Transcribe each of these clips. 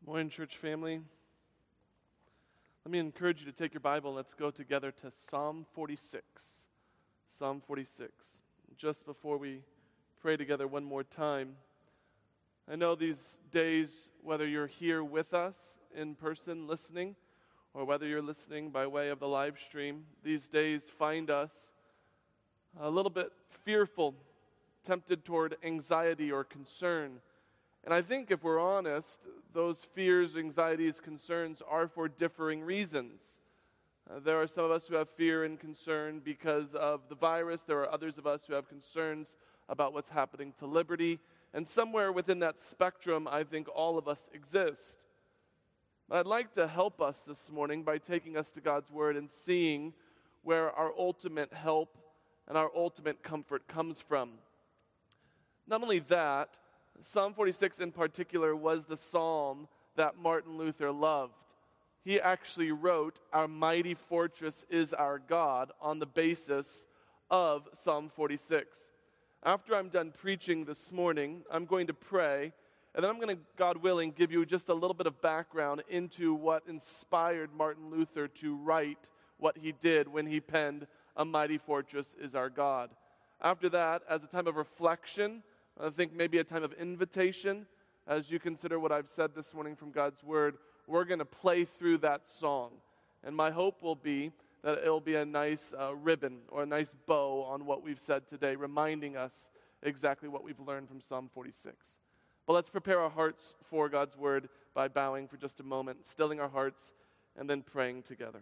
Morning, church family. Let me encourage you to take your Bible and let's go together to Psalm 46. Psalm 46. Just before we pray together one more time, I know these days, whether you're here with us in person listening, or whether you're listening by way of the live stream, these days find us a little bit fearful, tempted toward anxiety or concern. And I think if we're honest, those fears, anxieties, concerns are for differing reasons. There are some of us who have fear and concern because of the virus. There are others of us who have concerns about what's happening to liberty. And somewhere within that spectrum, I think all of us exist. But I'd like to help us this morning by taking us to God's Word and seeing where our ultimate help and our ultimate comfort comes from. Not only that, Psalm 46 in particular was the psalm that Martin Luther loved. He actually wrote, "Our mighty fortress is our God," on the basis of Psalm 46. After I'm done preaching this morning, I'm going to pray, and then I'm going to, God willing, give you just a little bit of background into what inspired Martin Luther to write what he did when he penned, "A mighty fortress is our God." After that, as a time of reflection, I think maybe a time of invitation, as you consider what I've said this morning from God's Word, we're going to play through that song. And my hope will be that it'll be a nice ribbon or a nice bow on what we've said today, reminding us exactly what we've learned from Psalm 46. But let's prepare our hearts for God's Word by bowing for just a moment, stilling our hearts, and then praying together.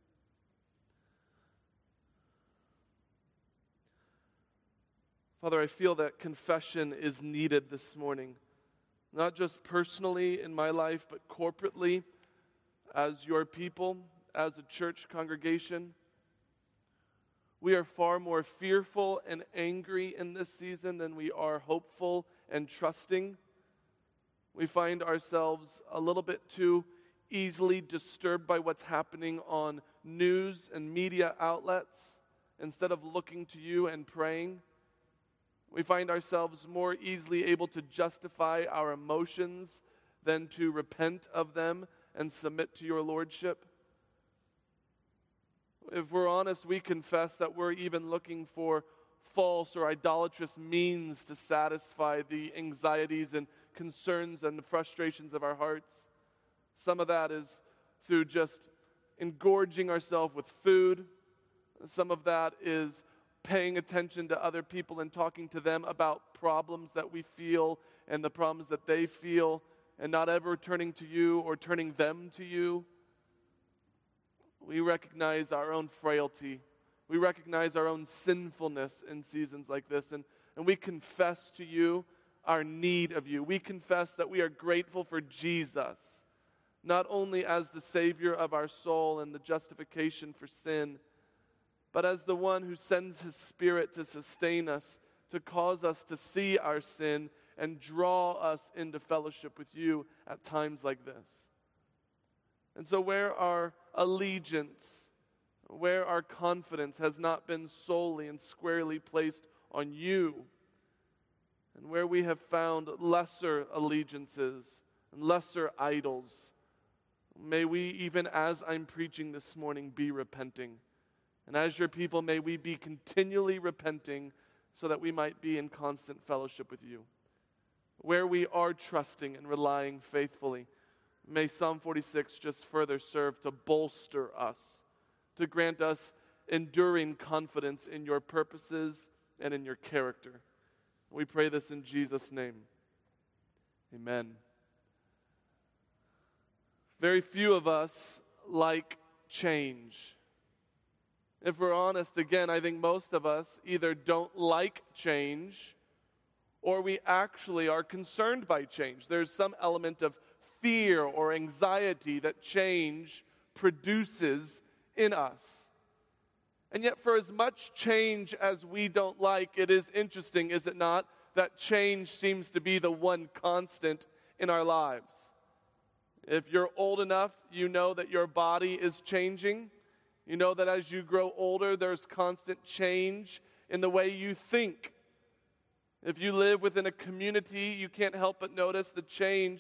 Father, I feel that confession is needed this morning, not just personally in my life, but corporately as your people, as a church congregation. We are far more fearful and angry in this season than we are hopeful and trusting. We find ourselves a little bit too easily disturbed by what's happening on news and media outlets instead of looking to you and praying. We find ourselves more easily able to justify our emotions than to repent of them and submit to your lordship. If we're honest, we confess that we're even looking for false or idolatrous means to satisfy the anxieties and concerns and the frustrations of our hearts. Some of that is through just engorging ourselves with food. Some of that is paying attention to other people and talking to them about problems that we feel and the problems that they feel, and not ever turning to you or turning them to you. We recognize our own frailty. We recognize our own sinfulness in seasons like this, and we confess to you our need of you. We confess that we are grateful for Jesus, not only as the Savior of our soul and the justification for sin, but as the one who sends his Spirit to sustain us, to cause us to see our sin and draw us into fellowship with you at times like this. And so where our allegiance, where our confidence has not been solely and squarely placed on you, and where we have found lesser allegiances and lesser idols, may we, even as I'm preaching this morning, be repenting. And as your people, may we be continually repenting so that we might be in constant fellowship with you. Where we are trusting and relying faithfully, may Psalm 46 just further serve to bolster us, to grant us enduring confidence in your purposes and in your character. We pray this in Jesus' name. Amen. Very few of us like change. If we're honest, again, I think most of us either don't like change or we actually are concerned by change. There's some element of fear or anxiety that change produces in us. And yet, for as much change as we don't like, it is interesting, is it not, that change seems to be the one constant in our lives. If you're old enough, you know that your body is changing. You know that as you grow older, there's constant change in the way you think. If you live within a community, you can't help but notice the change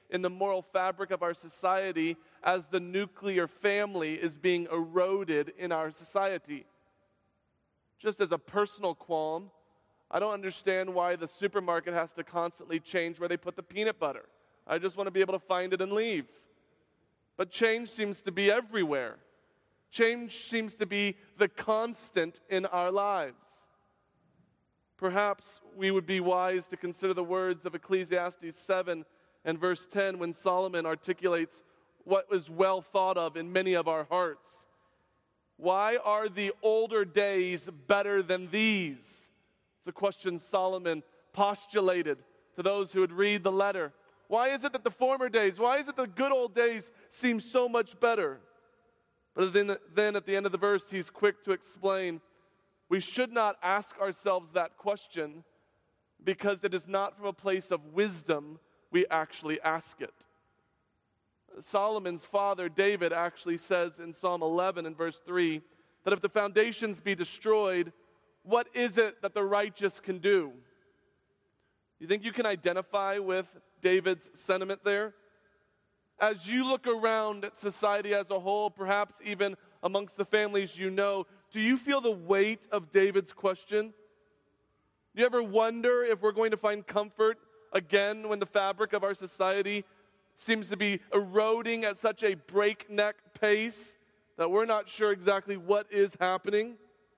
in the moral fabric of our society as the nuclear family is being eroded in our society. Just as a personal qualm, I don't understand why the supermarket has to constantly change where they put the peanut butter. I just want to be able to find it and leave. But change seems to be everywhere. Change seems to be the constant in our lives. Perhaps we would be wise to consider the words of Ecclesiastes 7 and verse 10 when Solomon articulates what was well thought of in many of our hearts. Why are the older days better than these? It's a question Solomon postulated to those who would read the letter. Why is it that the former days, why is it the good old days seem so much better? But then at the end of the verse, he's quick to explain, we should not ask ourselves that question because it is not from a place of wisdom we actually ask it. Solomon's father, David, actually says in Psalm 11 and verse 3 that if the foundations be destroyed, what is it that the righteous can do? You think you can identify with David's sentiment there? As you look around at society as a whole, perhaps even amongst the families you know, do you feel the weight of David's question? Do you ever wonder if we're going to find comfort again when the fabric of our society seems to be eroding at such a breakneck pace that we're not sure exactly what is happening?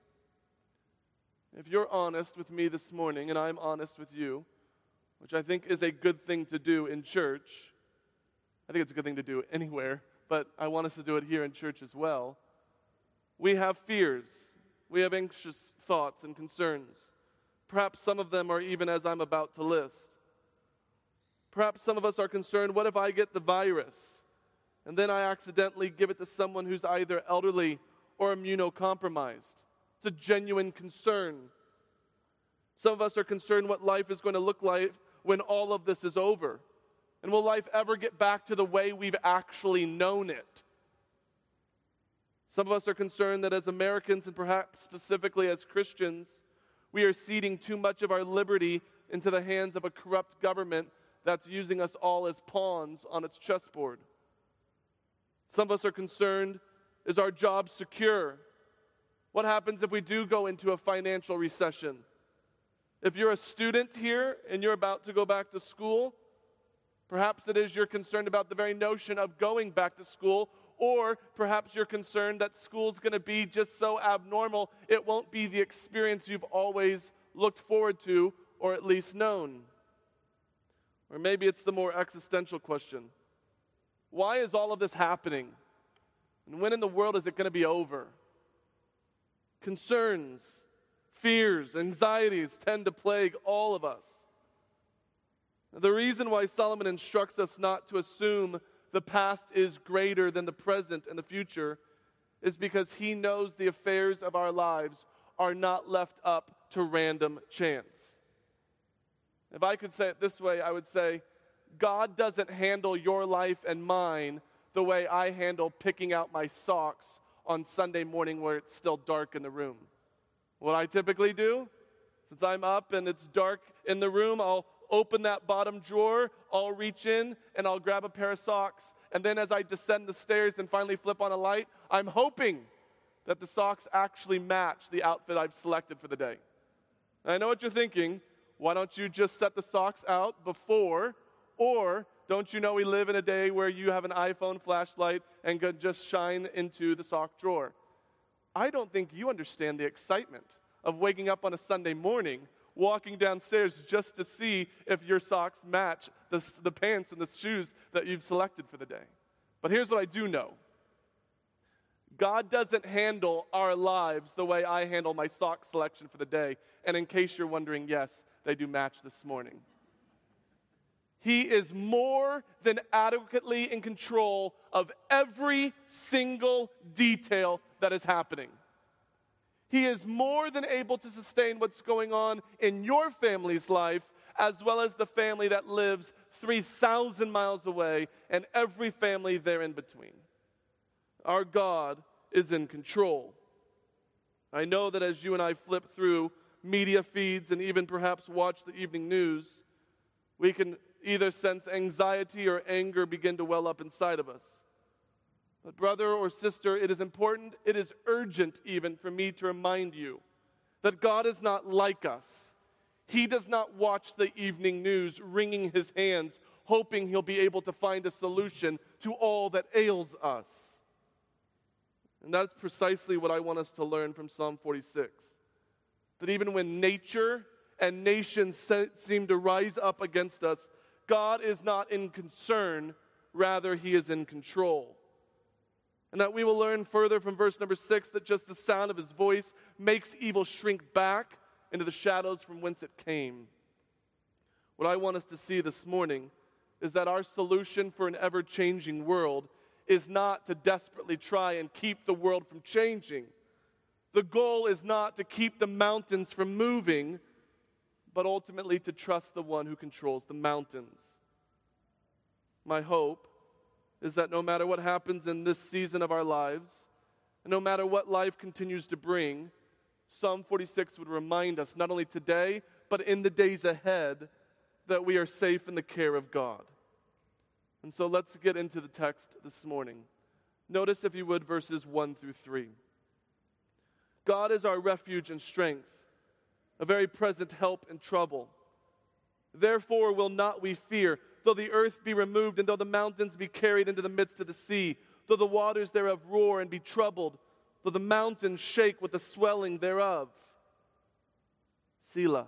If you're honest with me this morning, and I'm honest with you, which I think is a good thing to do in church, I think it's a good thing to do anywhere, but I want us to do it here in church as well. We have fears. We have anxious thoughts and concerns. Perhaps some of them are even as I'm about to list. Perhaps some of us are concerned, what if I get the virus and then I accidentally give it to someone who's either elderly or immunocompromised? It's a genuine concern. Some of us are concerned what life is going to look like when all of this is over. And will life ever get back to the way we've actually known it? Some of us are concerned that as Americans, and perhaps specifically as Christians, we are ceding too much of our liberty into the hands of a corrupt government that's using us all as pawns on its chessboard. Some of us are concerned, is our job secure? What happens if we do go into a financial recession? If you're a student here and you're about to go back to school, perhaps it is you're concerned about the very notion of going back to school, or perhaps you're concerned that school's going to be just so abnormal, it won't be the experience you've always looked forward to, or at least known. Or maybe it's the more existential question. Why is all of this happening? And when in the world is it going to be over? Concerns, fears, anxieties tend to plague all of us. The reason why Solomon instructs us not to assume the past is greater than the present and the future is because he knows the affairs of our lives are not left up to random chance. If I could say it this way, I would say, God doesn't handle your life and mine the way I handle picking out my socks on Sunday morning where it's still dark in the room. What I typically do, since I'm up and it's dark in the room, I'll open that bottom drawer, I'll reach in and I'll grab a pair of socks. And then as I descend the stairs and finally flip on a light, I'm hoping that the socks actually match the outfit I've selected for the day. And I know what you're thinking. Why don't you just set the socks out before? Or don't you know we live in a day where you have an iPhone flashlight and could just shine into the sock drawer? I don't think you understand the excitement of waking up on a Sunday morning, walking downstairs just to see if your socks match the pants and the shoes that you've selected for the day. But here's what I do know. God doesn't handle our lives the way I handle my sock selection for the day. And in case you're wondering, yes, they do match this morning. He is more than adequately in control of every single detail that is happening. He is more than able to sustain what's going on in your family's life, as well as the family that lives 3,000 miles away and every family there in between. Our God is in control. I know that as you and I flip through media feeds and even perhaps watch the evening news, we can either sense anxiety or anger begin to well up inside of us. But brother or sister, it is important, it is urgent even for me to remind you that God is not like us. He does not watch the evening news wringing his hands, hoping he'll be able to find a solution to all that ails us. And that's precisely what I want us to learn from Psalm 46. That even when nature and nations seem to rise up against us, God is not in concern, rather he is in control. And that we will learn further from verse number 6 that just the sound of his voice makes evil shrink back into the shadows from whence it came. What I want us to see this morning is that our solution for an ever-changing world is not to desperately try and keep the world from changing. The goal is not to keep the mountains from moving, but ultimately to trust the one who controls the mountains. My hope is that no matter what happens in this season of our lives, and no matter what life continues to bring, Psalm 46 would remind us, not only today, but in the days ahead, that we are safe in the care of God. And so let's get into the text this morning. Notice, if you would, verses 1 through 3. God is our refuge and strength, a very present help in trouble. Therefore will not we fear, though the earth be removed, and though the mountains be carried into the midst of the sea, though the waters thereof roar and be troubled, though the mountains shake with the swelling thereof. Selah.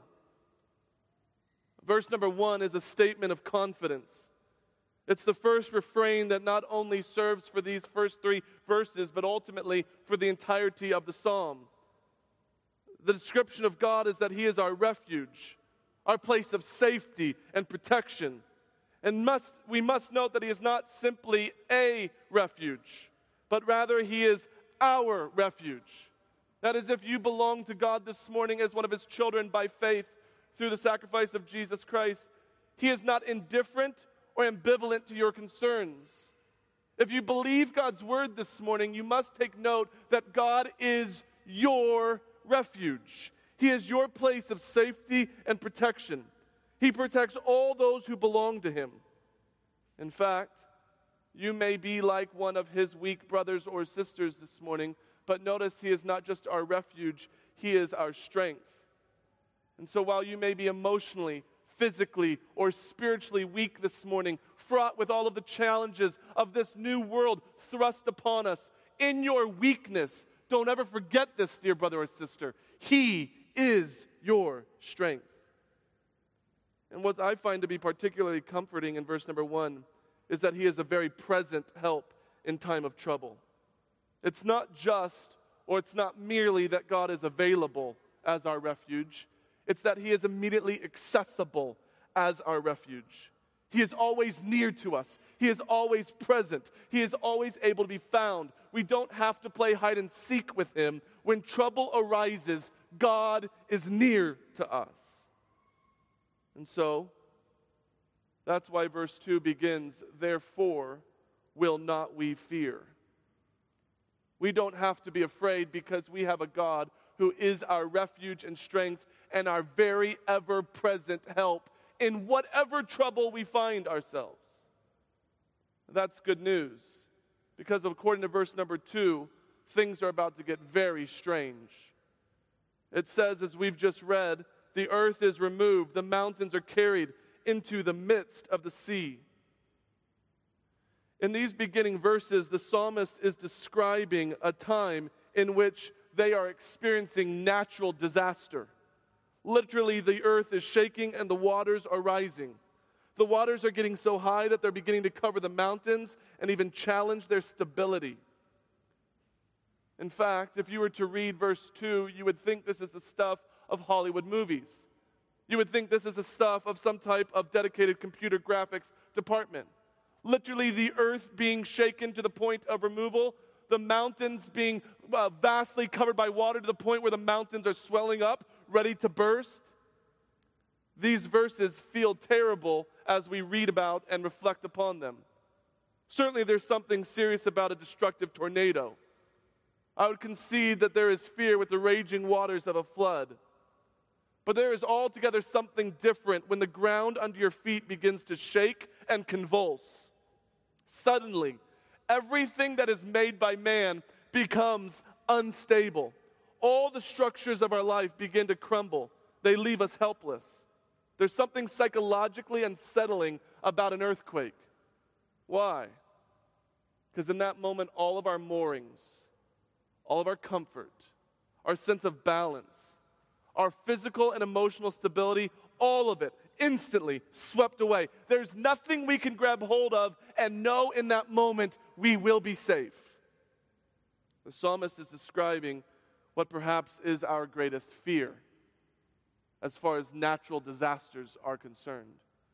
Verse number 1 is a statement of confidence. It's the first refrain that not only serves for these first 3 verses, but ultimately for the entirety of the psalm. The description of God is that he is our refuge, our place of safety and protection. And we must note that he is not simply a refuge, but rather he is our refuge. That is, if you belong to God this morning as one of his children by faith through the sacrifice of Jesus Christ, he is not indifferent or ambivalent to your concerns. If you believe God's word this morning, you must take note that God is your refuge. He is your place of safety and protection. He protects all those who belong to him. In fact, you may be like one of his weak brothers or sisters this morning, but notice he is not just our refuge, he is our strength. And so while you may be emotionally, physically, or spiritually weak this morning, fraught with all of the challenges of this new world thrust upon us, in your weakness, don't ever forget this, dear brother or sister. He is your strength. And what I find to be particularly comforting in verse number 1 is that he is a very present help in time of trouble. It's not just, or it's not merely that God is available as our refuge. It's that he is immediately accessible as our refuge. He is always near to us. He is always present. He is always able to be found. We don't have to play hide and seek with him. When trouble arises, God is near to us. And so, that's why verse 2 begins, therefore will not we fear. We don't have to be afraid because we have a God who is our refuge and strength and our very ever-present help in whatever trouble we find ourselves. That's good news, because according to verse number 2, things are about to get very strange. It says, as we've just read, the earth is removed, the mountains are carried into the midst of the sea. In these beginning verses, the psalmist is describing a time in which they are experiencing natural disaster. Literally, the earth is shaking and the waters are rising. The waters are getting so high that they're beginning to cover the mountains and even challenge their stability. In fact, if you were to read verse 2, you would think this is the stuff of Hollywood movies. You would think this is the stuff of some type of dedicated computer graphics department. Literally, the earth being shaken to the point of removal, the mountains being vastly covered by water to the point where the mountains are swelling up, ready to burst. These verses feel terrible as we read about and reflect upon them. Certainly, there's something serious about a destructive tornado. I would concede that there is fear with the raging waters of a flood. But there is altogether something different when the ground under your feet begins to shake and convulse. Suddenly, everything that is made by man becomes unstable. All the structures of our life begin to crumble. They leave us helpless. There's something psychologically unsettling about an earthquake. Why? Because in that moment, all of our moorings, all of our comfort, our sense of balance, our physical and emotional stability, all of it instantly swept away. There's nothing we can grab hold of and know in that moment we will be safe. The psalmist is describing what perhaps is our greatest fear as far as natural disasters are concerned.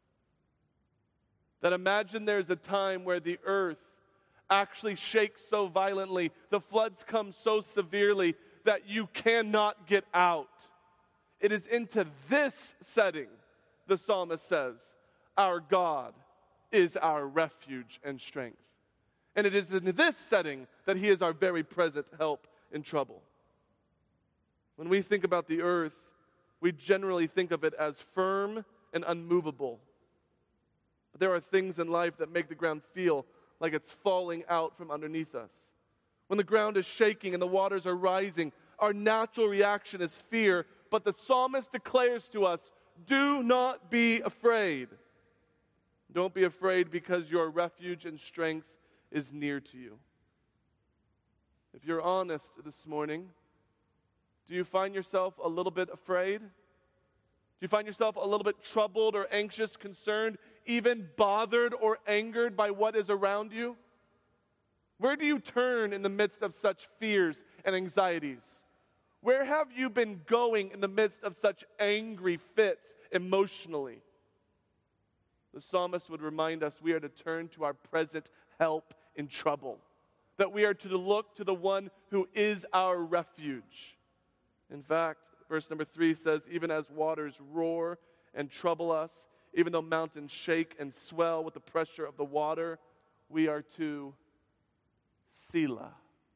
That imagine there's a time where the earth actually shakes so violently, the floods come so severely that you cannot get out. It is into this setting, the psalmist says, our God is our refuge and strength. And it is in this setting that he is our very present help in trouble. When we think about the earth, we generally think of it as firm and unmovable. But there are things in life that make the ground feel like it's falling out from underneath us. When the ground is shaking and the waters are rising, our natural reaction is fear, but the psalmist declares to us, do not be afraid. Don't be afraid because your refuge and strength is near to you. If you're honest this morning, do you find yourself a little bit afraid? Do you find yourself a little bit troubled or anxious, concerned, even bothered or angered by what is around you? Where do you turn in the midst of such fears and anxieties? Where have you been going in the midst of such angry fits emotionally? The psalmist would remind us we are to turn to our present help in trouble, that we are to look to the one who is our refuge. In fact, verse number 3 says, even as waters roar and trouble us, even though mountains shake and swell with the pressure of the water, we are to Selah.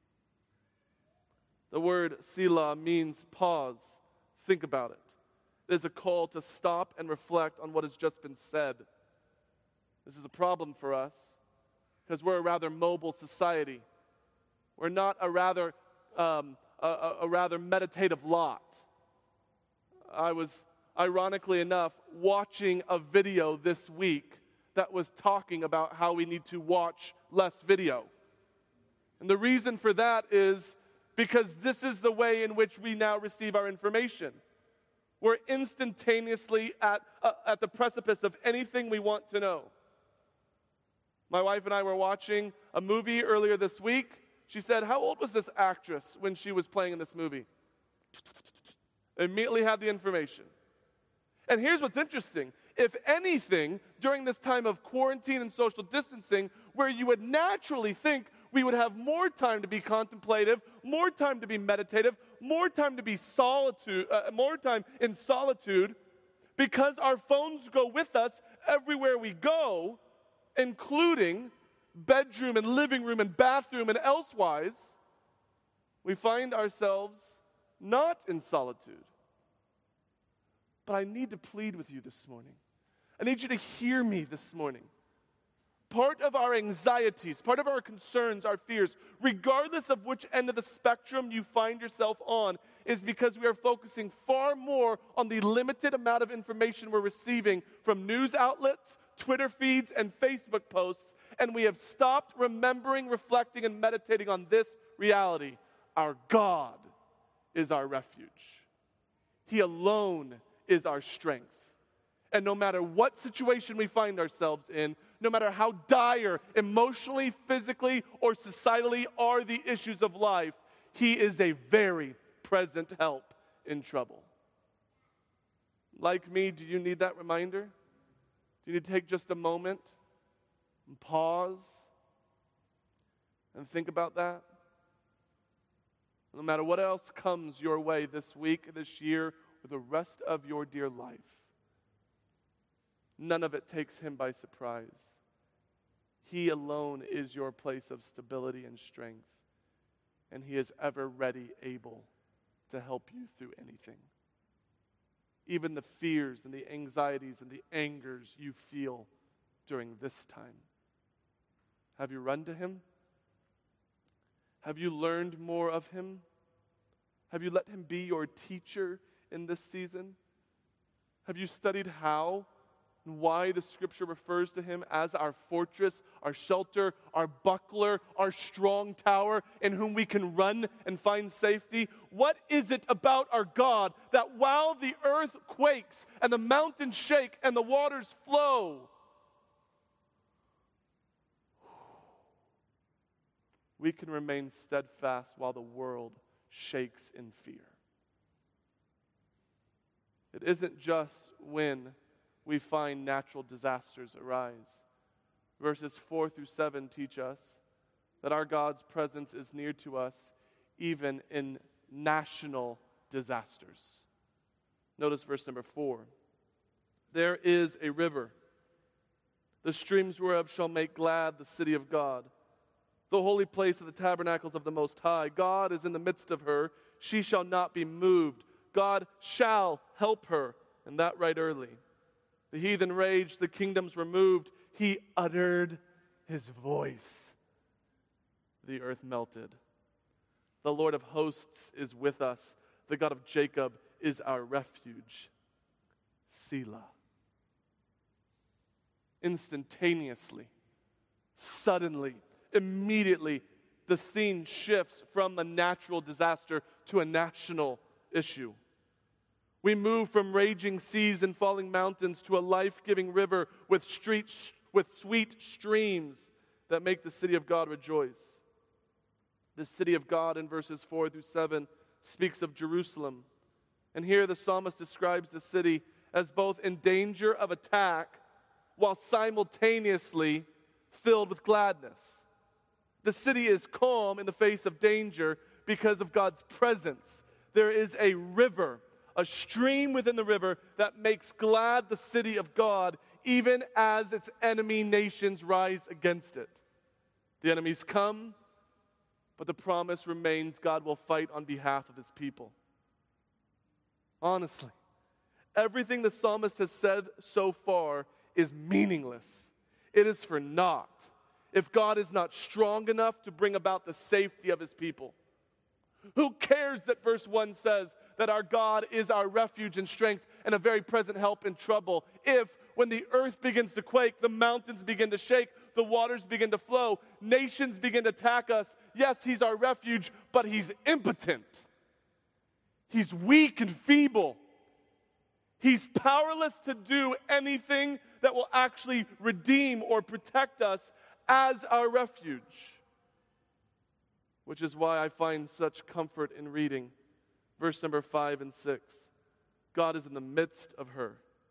The word Selah means pause, think about it. It is a call to stop and reflect on what has just been said. This is a problem for us because we're a rather mobile society. We're not a rather meditative lot. I was, ironically enough, watching a video this week that was talking about how we need to watch less video. And the reason for that is because this is the way in which we now receive our information. We're instantaneously at the precipice of anything we want to know. My wife and I were watching a movie earlier this week. She said, how old was this actress when she was playing in this movie? Immediately had the information. And here's what's interesting. If anything, during this time of quarantine and social distancing, where you would naturally think we would have more time to be contemplative, more time to be meditative, more time to be more time in solitude, because our phones go with us everywhere we go, including bedroom and living room and bathroom and elsewise, we find ourselves not in solitude. But I need to plead with you this morning. I need you to hear me this morning. Part of our anxieties, part of our concerns, our fears, regardless of which end of the spectrum you find yourself on, is because we are focusing far more on the limited amount of information we're receiving from news outlets, Twitter feeds, and Facebook posts, and we have stopped remembering, reflecting, and meditating on this reality. Our God is our refuge. He alone is our strength. And no matter what situation we find ourselves in, no matter how dire emotionally, physically, or societally are the issues of life, He is a very present help in trouble. Like me, do you need that reminder? Do you need to take just a moment and pause and think about that? No matter what else comes your way this week, this year, or the rest of your dear life, none of it takes Him by surprise. He alone is your place of stability and strength, and He is ever ready, able to help you through anything. even the fears and the anxieties and the angers you feel during this time? Have you run to Him? Have you learned more of Him? Have you let Him be your teacher in this season? Have you studied how and why the Scripture refers to Him as our fortress, our shelter, our buckler, our strong tower, in whom we can run and find safety? What is it about our God that while the earth quakes and the mountains shake and the waters flow, we can remain steadfast while the world shakes in fear? It isn't just when we find natural disasters arise. Verses 4 through 7 teach us that our God's presence is near to us even in national disasters. Notice verse number 4. There is a river, the streams whereof shall make glad the city of God, the holy place of the tabernacles of the Most High. God is in the midst of her. She shall not be moved. God shall help her, and that right early. The heathen raged, the kingdoms were moved. He uttered His voice. The earth melted. The Lord of hosts is with us. The God of Jacob is our refuge. Selah. Instantaneously, suddenly, immediately, the scene shifts from a natural disaster to a national issue. We move from raging seas and falling mountains to a life-giving river with sweet streams that make the city of God rejoice. The city of God in verses 4 through 7 speaks of Jerusalem. And here the psalmist describes the city as both in danger of attack while simultaneously filled with gladness. The city is calm in the face of danger because of God's presence. There is a river, a stream within the river that makes glad the city of God, even as its enemy nations rise against it. The enemies come, but the promise remains God will fight on behalf of His people. Honestly, everything the psalmist has said so far is meaningless. It is for naught if God is not strong enough to bring about the safety of His people. Who cares that verse 1 says that our God is our refuge and strength and a very present help in trouble, if when the earth begins to quake, the mountains begin to shake, the waters begin to flow, nations begin to attack us? Yes, He's our refuge, but He's impotent. He's weak and feeble. He's powerless to do anything that will actually redeem or protect us as our refuge. Which is why I find such comfort in reading verse number 5 and 6. God is in the midst of her.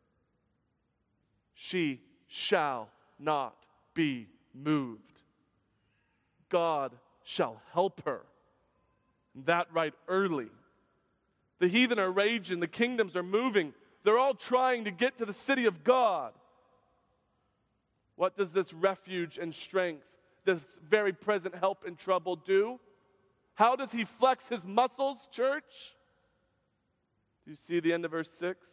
She shall not be moved. God shall help her. That right early. The heathen are raging, the kingdoms are moving. They're all trying to get to the city of God. What does this refuge and strength, this very present help in trouble, do? How does He flex His muscles, church? Do you see the end of verse 6?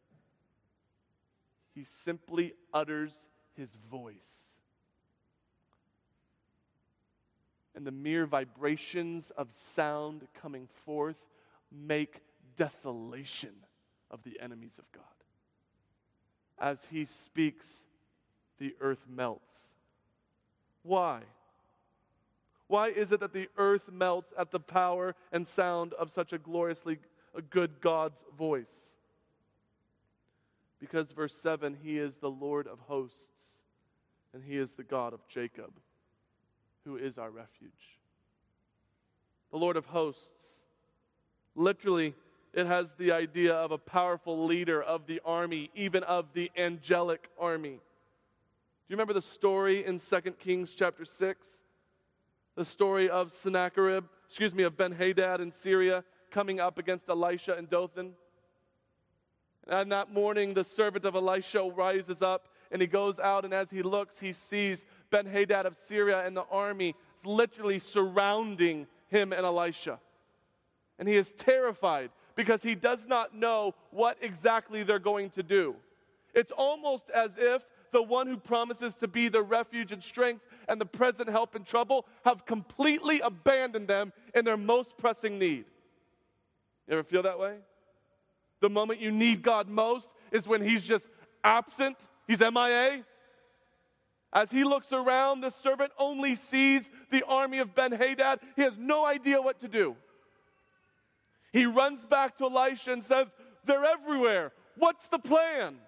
He simply utters His voice. And the mere vibrations of sound coming forth make desolation of the enemies of God. As He speaks, the earth melts. Why? Why is it that the earth melts at the power and sound of such a gloriously good God's voice? Because verse 7, He is the Lord of hosts, and He is the God of Jacob, who is our refuge. The Lord of hosts. Literally, it has the idea of a powerful leader of the army, even of the angelic army. Do you remember the story in 2 Kings chapter 6? The story of of Ben-Hadad in Syria coming up against Elisha and Dothan. And that morning, the servant of Elisha rises up and he goes out, and as he looks, he sees Ben-Hadad of Syria and the army literally surrounding him and Elisha. And he is terrified because he does not know what exactly they're going to do. It's almost as if the one who promises to be their refuge and strength and the present help in trouble have completely abandoned them in their most pressing need. You ever feel that way? The moment you need God most is when he's just absent. He's MIA. As he looks around, the servant only sees the army of Ben-Hadad. He has no idea what to do. He runs back to Elisha and says, "They're everywhere. What's the plan?"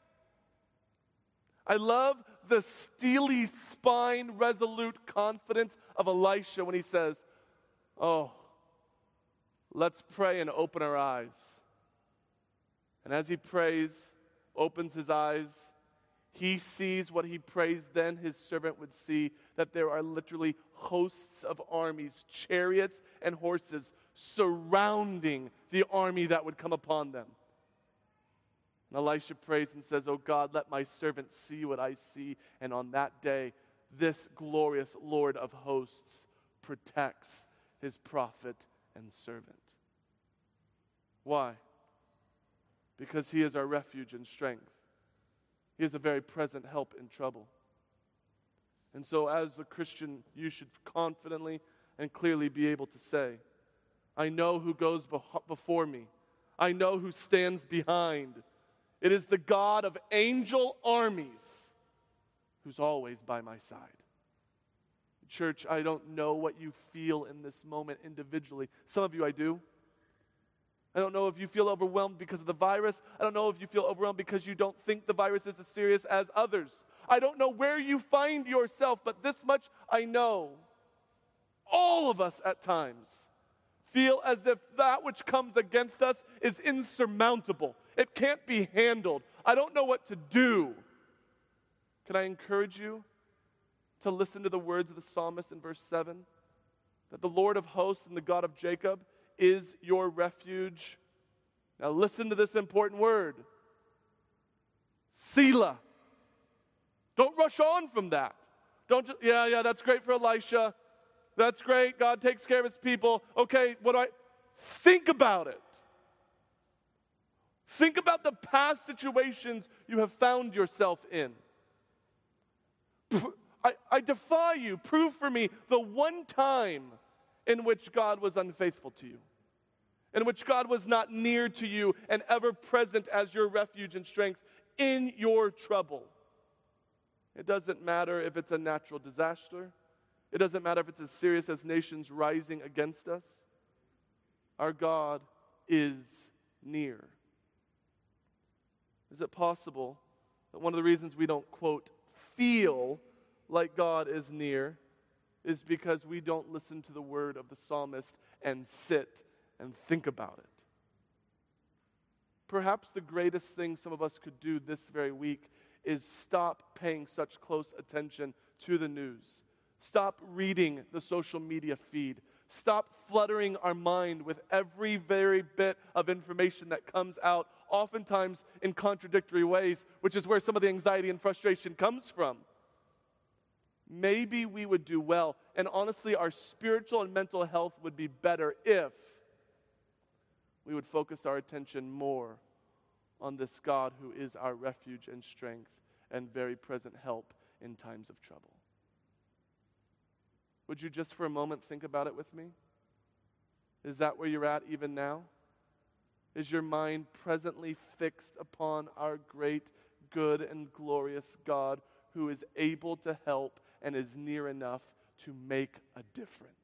I love the steely spine, resolute confidence of Elisha when he says, "Oh, let's pray and open our eyes." And as he prays, opens his eyes, he sees what he prays then his servant would see, that there are literally hosts of armies, chariots and horses surrounding the army that would come upon them. And Elisha prays and says, "Oh God, let my servant see what I see." And on that day, this glorious Lord of hosts protects his prophet and servant. Why? Because he is our refuge and strength. He is a very present help in trouble. And so as a Christian, you should confidently and clearly be able to say, "I know who goes before me. I know who stands behind. It is the God of angel armies who's always by my side." Church, I don't know what you feel in this moment individually. Some of you I do. I don't know if you feel overwhelmed because of the virus. I don't know if you feel overwhelmed because you don't think the virus is as serious as others. I don't know where you find yourself, but this much I know. All of us at times feel as if that which comes against us is insurmountable. It can't be handled. I don't know what to do. Can I encourage you to listen to the words of the psalmist in verse 7? That the Lord of hosts and the God of Jacob is your refuge. Now listen to this important word. Selah. Don't rush on from that. Don't just, that's great for Elisha. That's great. God takes care of his people. Okay, think about it. Think about the past situations you have found yourself in. I defy you. Prove for me the one time in which God was unfaithful to you, in which God was not near to you and ever present as your refuge and strength in your trouble. It doesn't matter if it's a natural disaster. It doesn't matter if it's as serious as nations rising against us. Our God is near. Is it possible that one of the reasons we don't, quote, feel like God is near is because we don't listen to the word of the psalmist and sit and think about it? Perhaps the greatest thing some of us could do this very week is stop paying such close attention to the news. Stop reading the social media feed. Stop fluttering our mind with every very bit of information that comes out, oftentimes in contradictory ways, which is where some of the anxiety and frustration comes from. Maybe we would do well, and honestly, our spiritual and mental health would be better if we would focus our attention more on this God who is our refuge and strength and very present help in times of trouble. Would you just for a moment think about it with me? Is that where you're at even now? Is your mind presently fixed upon our great, good, and glorious God who is able to help and is near enough to make a difference?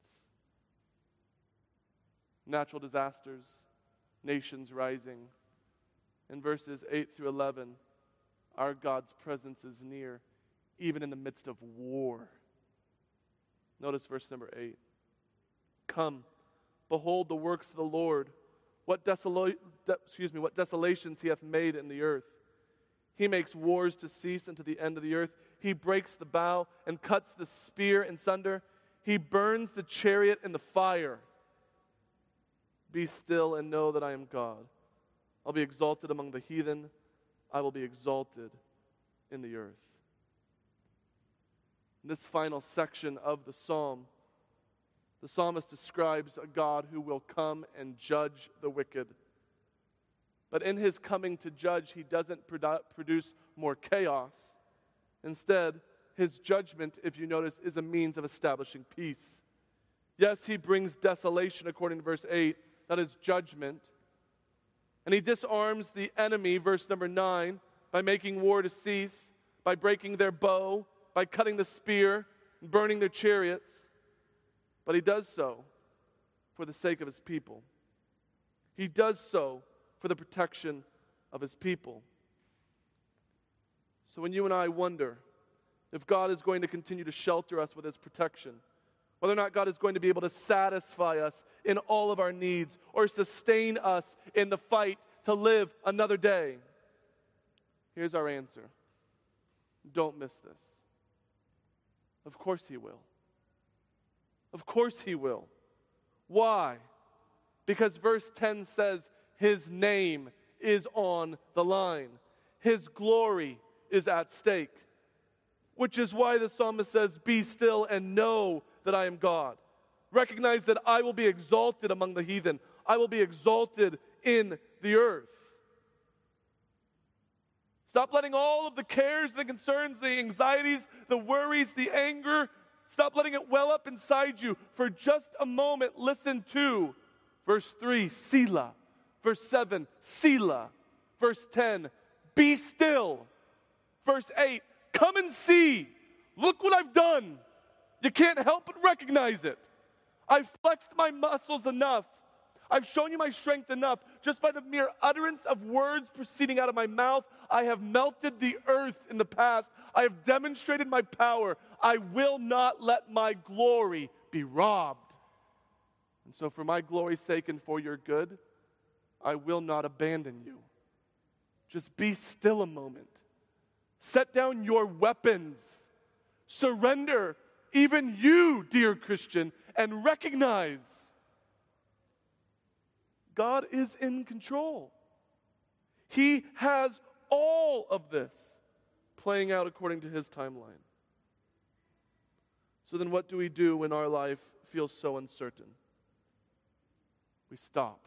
Natural disasters, nations rising. In verses 8 through 11, our God's presence is near, even in the midst of war. Notice verse number 8. Come, behold the works of the Lord, what desolations he hath made in the earth. He makes wars to cease unto the end of the earth. He breaks the bow and cuts the spear in sunder. He burns the chariot in the fire. Be still and know that I am God. I'll be exalted among the heathen. I will be exalted in the earth. In this final section of the psalm, the psalmist describes a God who will come and judge the wicked. But in his coming to judge, he doesn't produce more chaos. Instead, his judgment, if you notice, is a means of establishing peace. Yes, he brings desolation, according to verse 8. That is judgment. And he disarms the enemy, verse number 9, by making war to cease, by breaking their bow, by cutting the spear, and burning their chariots. But he does so for the sake of his people. He does so for the protection of his people. So when you and I wonder if God is going to continue to shelter us with his protection, whether or not God is going to be able to satisfy us in all of our needs or sustain us in the fight to live another day, here's our answer. Don't miss this. Of course he will. Of course he will. Why? Because verse 10 says his name is on the line. His glory is at stake. Which is why the psalmist says, "Be still and know that I am God." Recognize that I will be exalted among the heathen. I will be exalted in the earth. Stop letting all of the cares, the concerns, the anxieties, the worries, the anger, stop letting it well up inside you. For just a moment, listen to verse 3, Selah. Verse 7, Selah. Verse 10, be still. Verse 8, come and see. Look what I've done. You can't help but recognize it. I've flexed my muscles enough. I've shown you my strength enough. Just by the mere utterance of words proceeding out of my mouth, I have melted the earth in the past. I have demonstrated my power. I will not let my glory be robbed. And so for my glory's sake and for your good, I will not abandon you. Just be still a moment. Set down your weapons. Surrender, even you, dear Christian, and recognize God is in control. He has all of this playing out according to his timeline. So then what do we do when our life feels so uncertain? We stop.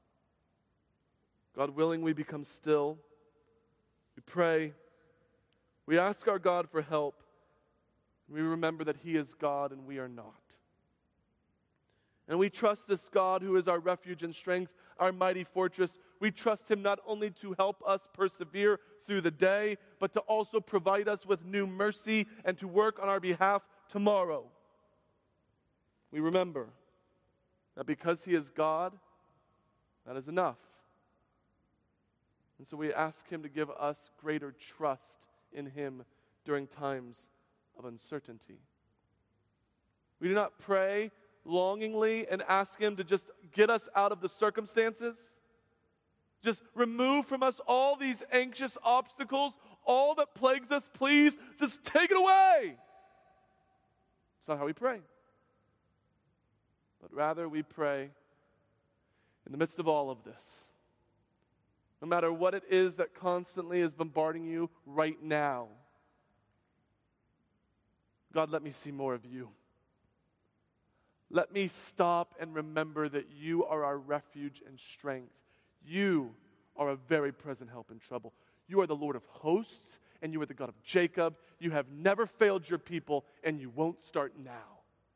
God willing, we become still. We pray. We ask our God for help. We remember that he is God and we are not. And we trust this God who is our refuge and strength, our mighty fortress. We trust him not only to help us persevere through the day, but to also provide us with new mercy and to work on our behalf tomorrow. We remember that because he is God, that is enough. And so we ask him to give us greater trust in him during times of uncertainty. We do not pray longingly and ask him to just get us out of the circumstances. Just remove from us all these anxious obstacles, all that plagues us. Please, just take it away. It's not how we pray. But rather we pray in the midst of all of this. No matter what it is that constantly is bombarding you right now, God, let me see more of you. Let me stop and remember that you are our refuge and strength. You are a very present help in trouble. You are the Lord of hosts, and you are the God of Jacob. You have never failed your people, and you won't start now.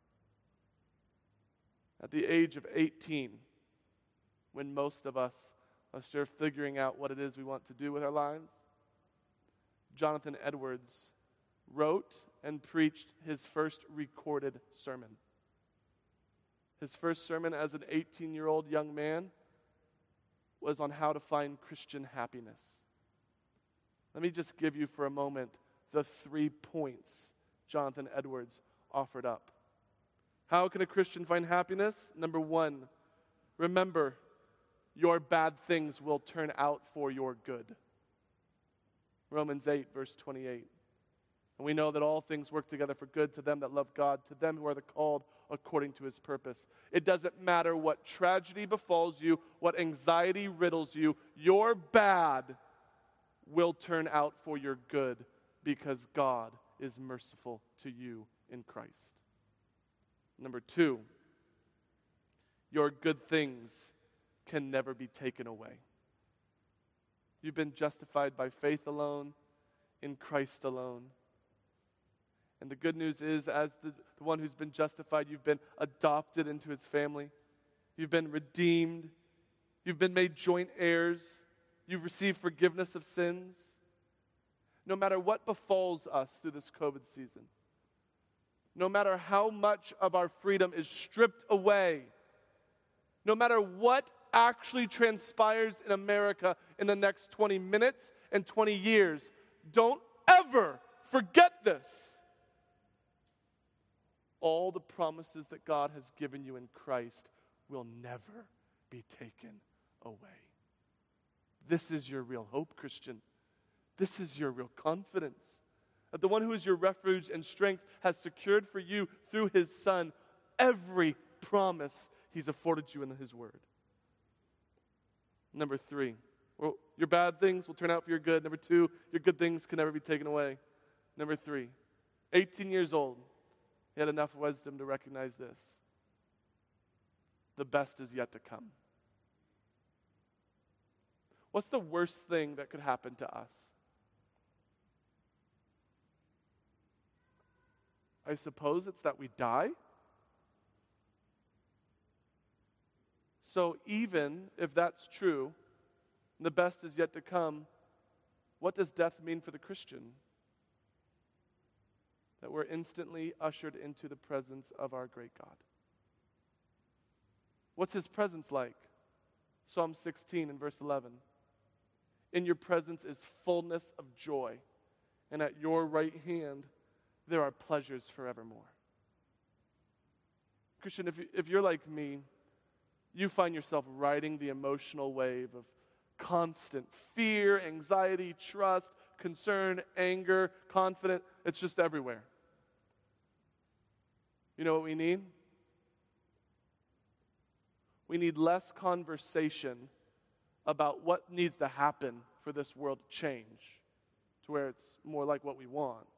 At the age of 18, when most of us are still figuring out what it is we want to do with our lives, Jonathan Edwards wrote and preached his first recorded sermon. His first sermon as an 18-year-old young man was on how to find Christian happiness. Let me just give you for a moment the 3 points Jonathan Edwards offered up. How can a Christian find happiness? Number 1, remember, your bad things will turn out for your good. Romans 8, verse 28. And we know that all things work together for good to them that love God, to them who are the called according to his purpose. It doesn't matter what tragedy befalls you, what anxiety riddles you, your bad will turn out for your good because God is merciful to you in Christ. Number 2, your good things can never be taken away. You've been justified by faith alone, in Christ alone. And the good news is, as the one who's been justified, you've been adopted into his family. You've been redeemed. You've been made joint heirs. You've received forgiveness of sins. No matter what befalls us through this COVID season, no matter how much of our freedom is stripped away, no matter what actually transpires in America in the next 20 minutes and 20 years, don't ever forget this. All the promises that God has given you in Christ will never be taken away. This is your real hope, Christian. This is your real confidence. That the one who is your refuge and strength has secured for you through his Son every promise he's afforded you in his word. Number 3, well, your bad things will turn out for your good. Number 2, your good things can never be taken away. Number 3, 18 years old, he had enough wisdom to recognize this. The best is yet to come. What's the worst thing that could happen to us? I suppose it's that we die. So even if that's true, the best is yet to come, what does death mean for the Christian? That we're instantly ushered into the presence of our great God. What's his presence like? Psalm 16 and verse 11. In your presence is fullness of joy, and at your right hand there are pleasures forevermore. Christian, if you're like me, you find yourself riding the emotional wave of constant fear, anxiety, trust, concern, anger, confidence. It's just everywhere. You know what we need? We need less conversation about what needs to happen for this world to change to where it's more like what we want.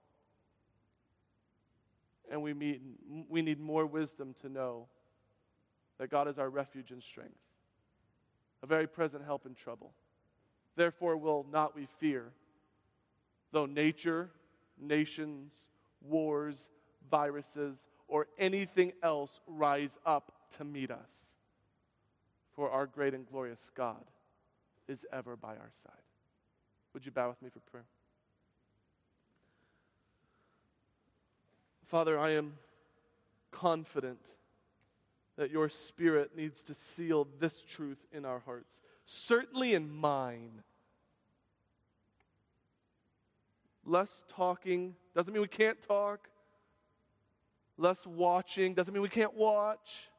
And we need more wisdom to know that God is our refuge and strength, a very present help in trouble. Therefore will not we fear, though nature, nations, wars, viruses, or anything else rise up to meet us. For our great and glorious God is ever by our side. Would you bow with me for prayer? Father, I am confident that your Spirit needs to seal this truth in our hearts, certainly in mine. Less talking doesn't mean we can't talk. Less watching doesn't mean we can't watch.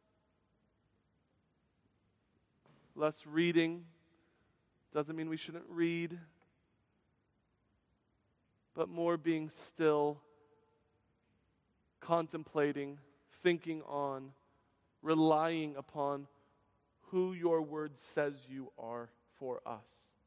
Less reading doesn't mean we shouldn't read. But more being still, contemplating, thinking on, relying upon who your word says you are for us.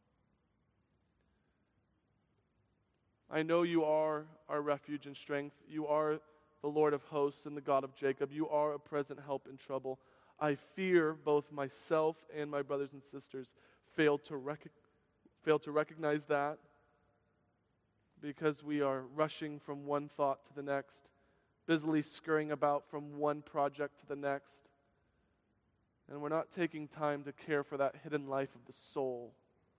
I know you are our refuge and strength. You are the Lord of hosts and the God of Jacob. You are a present help in trouble. I fear both myself and my brothers and sisters fail to recognize that because we are rushing from one thought to the next, busily scurrying about from one project to the next, and we're not taking time to care for that hidden life of the soul.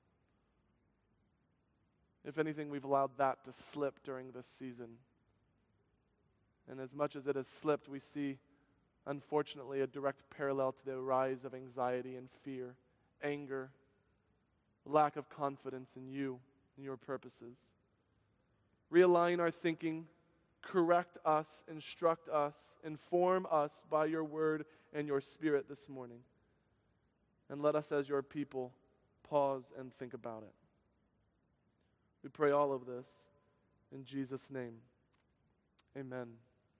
If anything, we've allowed that to slip during this season. And as much as it has slipped, we see, unfortunately, a direct parallel to the rise of anxiety and fear, anger, lack of confidence in you and your purposes. Realign our thinking, correct us, instruct us, inform us by your word and your Spirit this morning. And let us, as your people, pause and think about it. We pray all of this in Jesus' name. Amen.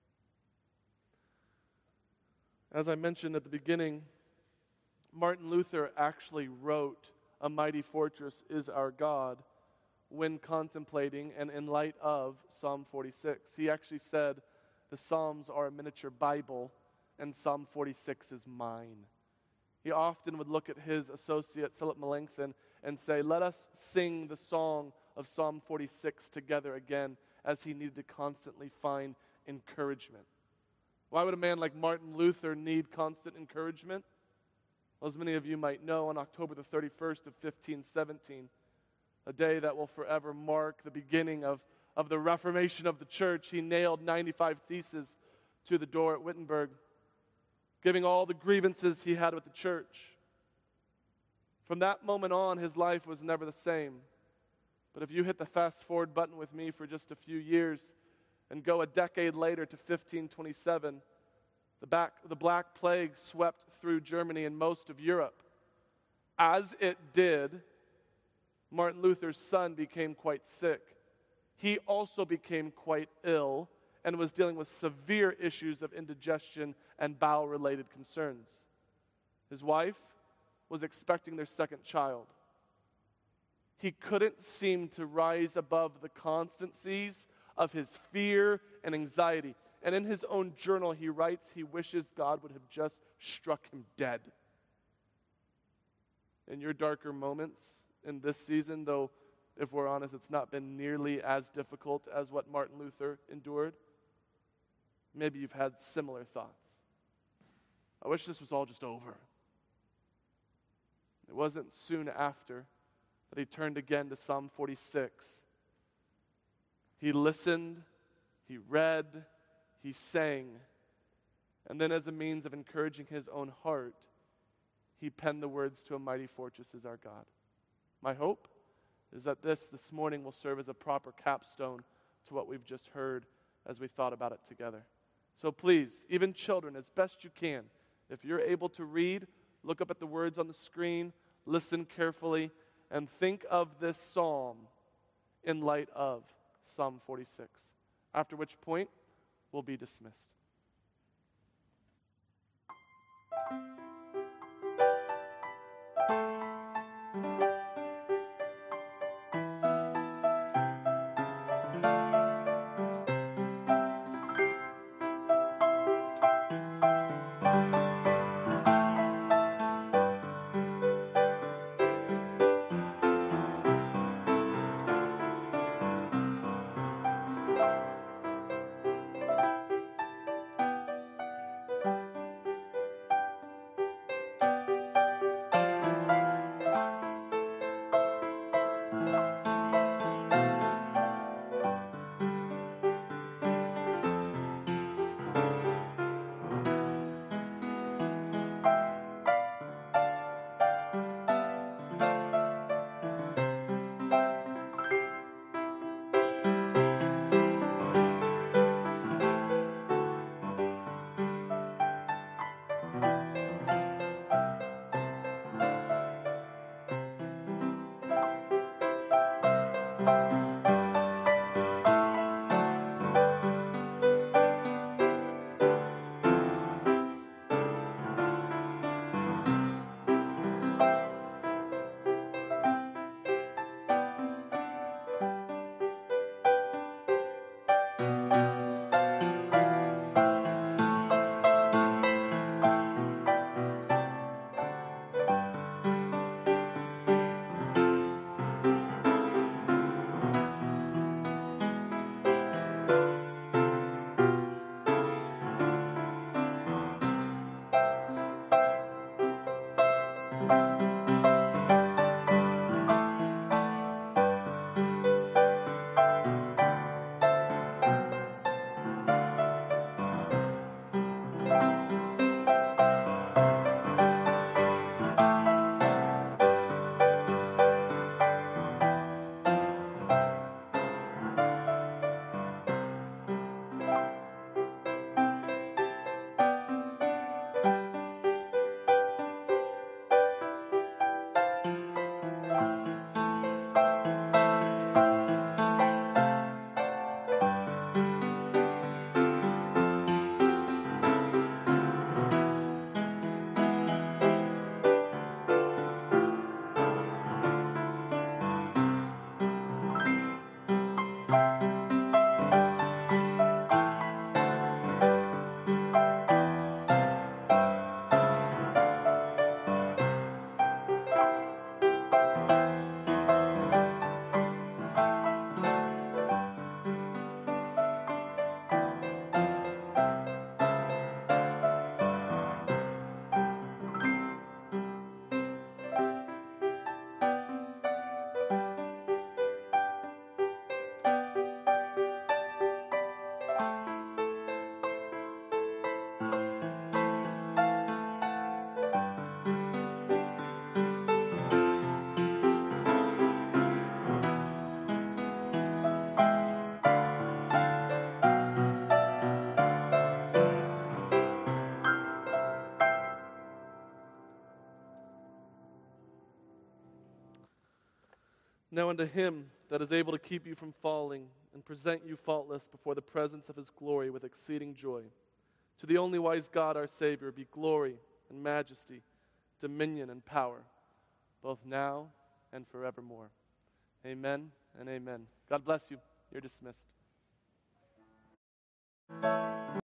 As I mentioned at the beginning, Martin Luther actually wrote "A Mighty Fortress is Our God" when contemplating and in light of Psalm 46. He actually said, the Psalms are a miniature Bible, and Psalm 46 is mine. He often would look at his associate, Philip Melanchthon, and say, let us sing the song of Psalm 46 together again, as he needed to constantly find encouragement. Why would a man like Martin Luther need constant encouragement? Well, as many of you might know, on October the 31st of 1517, a day that will forever mark the beginning of the Reformation of the church, he nailed 95 theses to the door at Wittenberg, giving all the grievances he had with the church. From that moment on, his life was never the same. But if you hit the fast forward button with me for just a few years and go a decade later to 1527, the Black Plague swept through Germany and most of Europe. As it did, Martin Luther's son became quite sick. He also became quite ill and was dealing with severe issues of indigestion and bowel-related concerns. His wife was expecting their second child. He couldn't seem to rise above the constancies of his fear and anxiety. And in his own journal, he writes he wishes God would have just struck him dead. In your darker moments in this season, though, if we're honest, it's not been nearly as difficult as what Martin Luther endured, maybe you've had similar thoughts. I wish this was all just over. It wasn't soon after that he turned again to Psalm 46. He listened, he read, he sang, and then as a means of encouraging his own heart, he penned the words, "To a mighty fortress is our God." My hope is that this morning will serve as a proper capstone to what we've just heard as we thought about it together. So please, even children, as best you can, if you're able to read, look up at the words on the screen, listen carefully, and think of this psalm in light of Psalm 46. After which point, we'll be dismissed. Now unto him that is able to keep you from falling and present you faultless before the presence of his glory with exceeding joy. To the only wise God our Savior be glory and majesty, dominion and power, both now and forevermore. Amen and amen. God bless you. You're dismissed.